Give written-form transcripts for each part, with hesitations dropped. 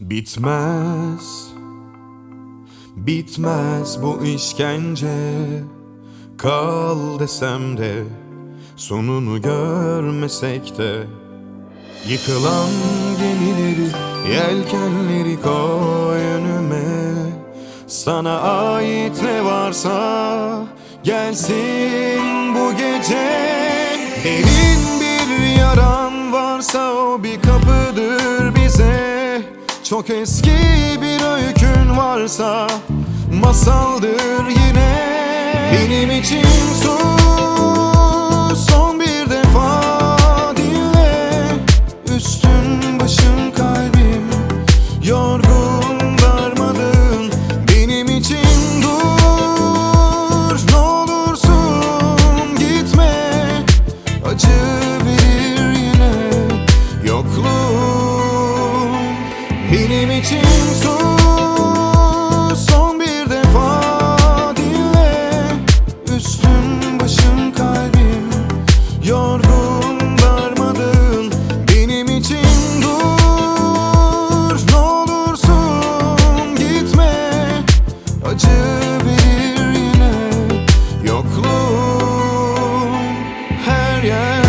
Bitmez, bitmez bu işkence. Kal desem de sonunu görmesek de. Yıkılan gemileri, yelkenleri koy önüme. Sana ait ne varsa gelsin bu gece. Derin bir yaran varsa o bir kapıdır bize. Çok eski bir öykün varsa masaldır yine. Benim için sus, son bir defa dinle. Üstün başın kalbim yorgun darmadağın. Benim için dur, ne olursun gitme. Acı verir yine yokluğun. Benim için sus, son bir defa dinle. Üstün başın kalbim yorgun darmadağın. Benim için dur, ne olursun gitme. Acı verir yine yokluğun her yerde.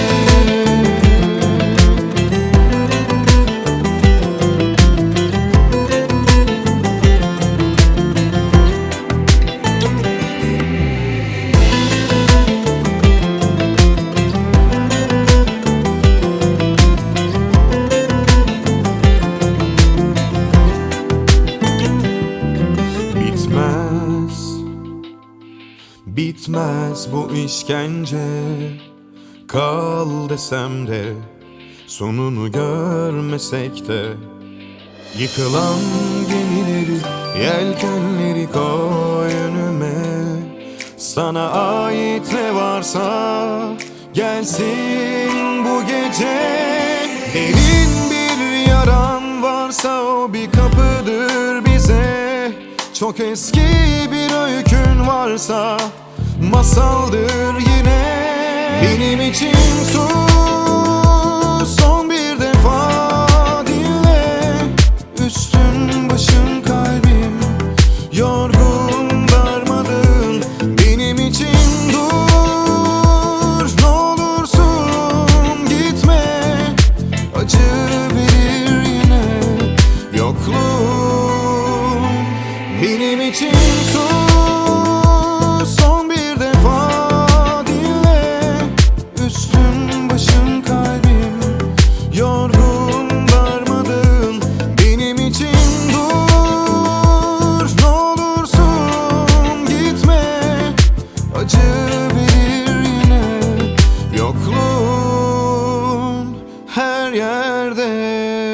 Bitmez bu işkence. Kal desem de sonunu görmesek de. Yıkılan gemileri, yelkenleri koy önüme. Sana ait ne varsa gelsin bu gece. Derin bir yaran varsa o bir kapıdır bize. Çok eski bir öykün varsa masaldır yine. Benim için sus, son bir defa dinle. Üstün başın kalbim yorgun darmadağın. Benim için dur, ne olursun gitme. Acı verir yine yokluğun. Benim için sus, son bir defa dinle. Üstün başın kalbim yorgun darmadağın. Benim için dur, ne olursun gitme. Acı verir yine yokluğun her yerde.